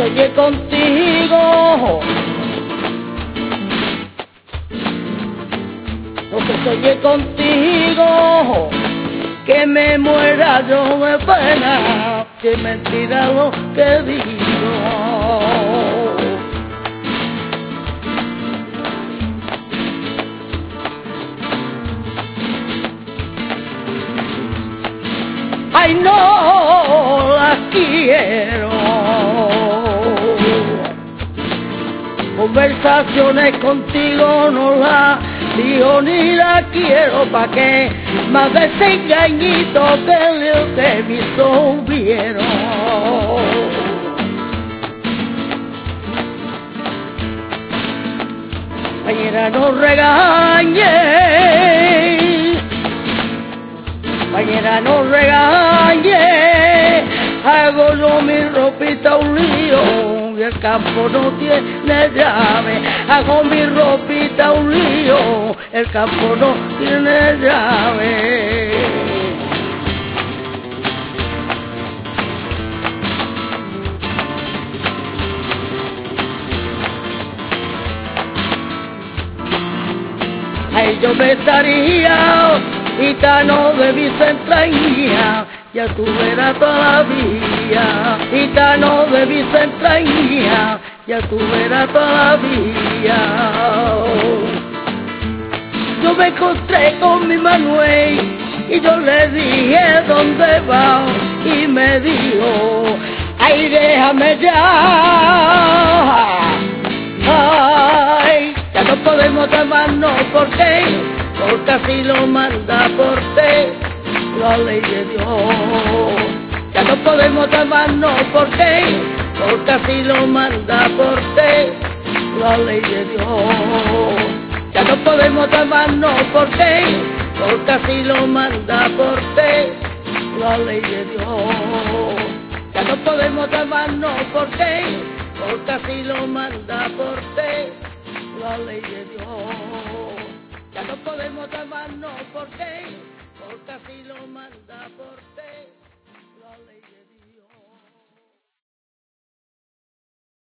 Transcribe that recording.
soñé contigo, lo que soñé contigo, que me muera yo de pena, que mentira lo que digo. Ay, no la quiero. Conversaciones contigo no la digo ni la quiero, pa' que más de ese engañito que mis ojos vieron. Compañera, no regañe, compañera, no regañe, hago yo mi ropita un lío y el campo no tiene llave. Hago mi ropita un lío, el campo no tiene llave. Ay, yo me estaría gitano de mis entrañas, ya tú verás todavía, gitano de mis entrañas, ya tú verás todavía. Yo me encontré con mi Manuel y yo le dije dónde va y me dijo, ay, déjame ya. Ay, ya no podemos llamarnos porque así lo manda por ti la ley de Dios. Ya no podemos llamarnos porque así lo manda por ti la ley de Dios. Ya no podemos llamarnos porque así lo manda por ti la ley de Dios. Ya no podemos llamarnos porque así lo manda por ti la ley de Dios. Ya no podemos llamarnos porque así lo manda por ti la ley de Dios.